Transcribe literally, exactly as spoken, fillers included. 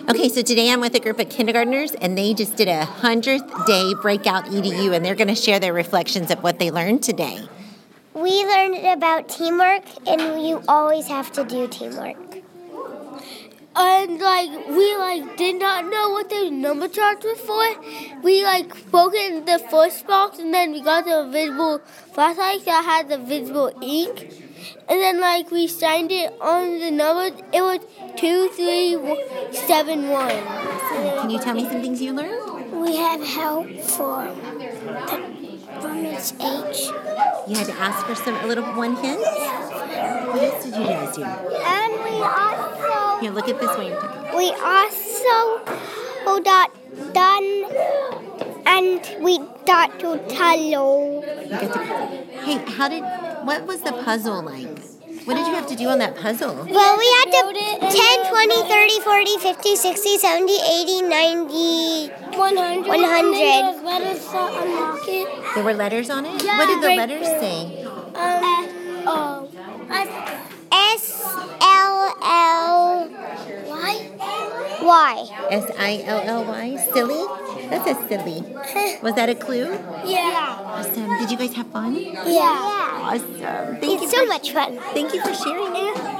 Okay, so today I'm with a group of kindergartners, and they just did a hundredth day breakout E D U, and they're going to share their reflections of what they learned today. We learned about teamwork, and you always have to do teamwork. And like we like did not know what the number charts were for. We like broke it in the first box, and then we got the visible flashlight that had the visible ink. And then like we signed it on the numbers. It was two, three, seven, one. Can you tell me some things you learned? We had help for the, from its age. You had to ask for some a little one hint. What else did you guys do? And we also Here, look at this way. You're talking. we also got done, and we got to hello. You got to, hey, how did? What was the puzzle like? What did you have to do on that puzzle? Well, we had to ten, twenty, thirty, forty, fifty, sixty, seventy, eighty, ninety, one hundred. one hundred. Letters to unlock it. There were letters on it? Yeah, What did the right letters there. say? Um. Oh. I forgot. S L L Y. Y. S I L L Y? Silly? That's a silly. Was that a clue? Yeah. Awesome. Did you guys have fun? Yeah. Awesome. Thank you It's so for, much fun. Thank you for sharing it.